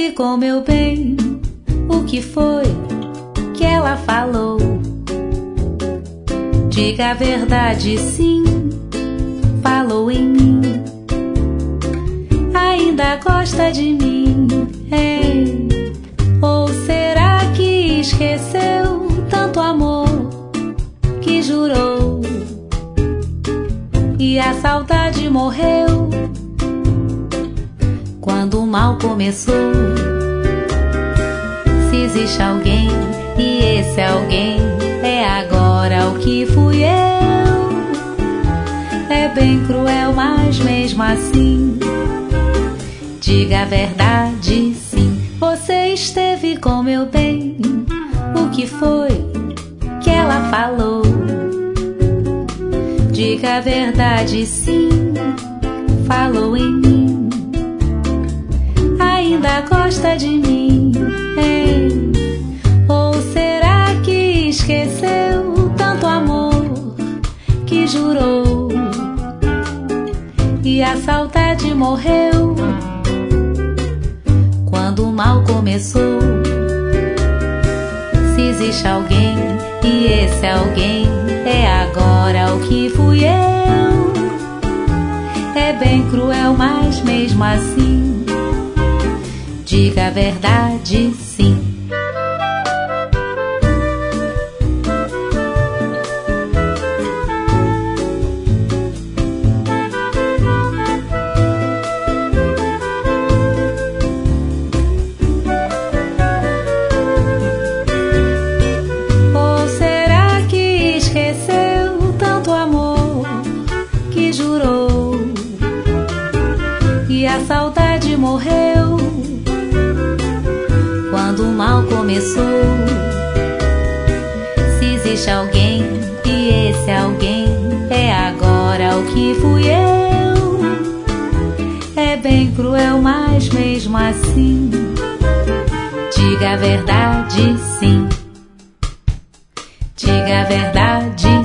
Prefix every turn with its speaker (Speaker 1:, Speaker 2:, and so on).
Speaker 1: esteve com meu bem? O que foi que ela falou? Diga a verdade, sim, falou em mim. Ainda gosta de mim, hein? Ou será que esqueceu tanto amor que jurou e a saudade morreu quando o mal começou? Se existe alguém e esse alguém é agora o que fui eu, é bem cruel, mas mesmo assim, diga a verdade, sim. Você esteve com meu bem? O que foi que ela falou? Diga a verdade, sim, falou em mim. Ainda gosta de mim, hein? Ou será que esqueceu tanto amor que jurou e a saudade morreu quando o mal começou? Se existe alguém e esse alguém é agora o que fui eu, é bem cruel, mas mesmo assim, diga a verdade, sim. Ou será que esqueceu tanto amor que jurou e a saudade morreu quando o mal começou? Se existe alguém e esse alguém é agora o que fui eu, é bem cruel, mas mesmo assim, diga a verdade, sim. Diga a verdade,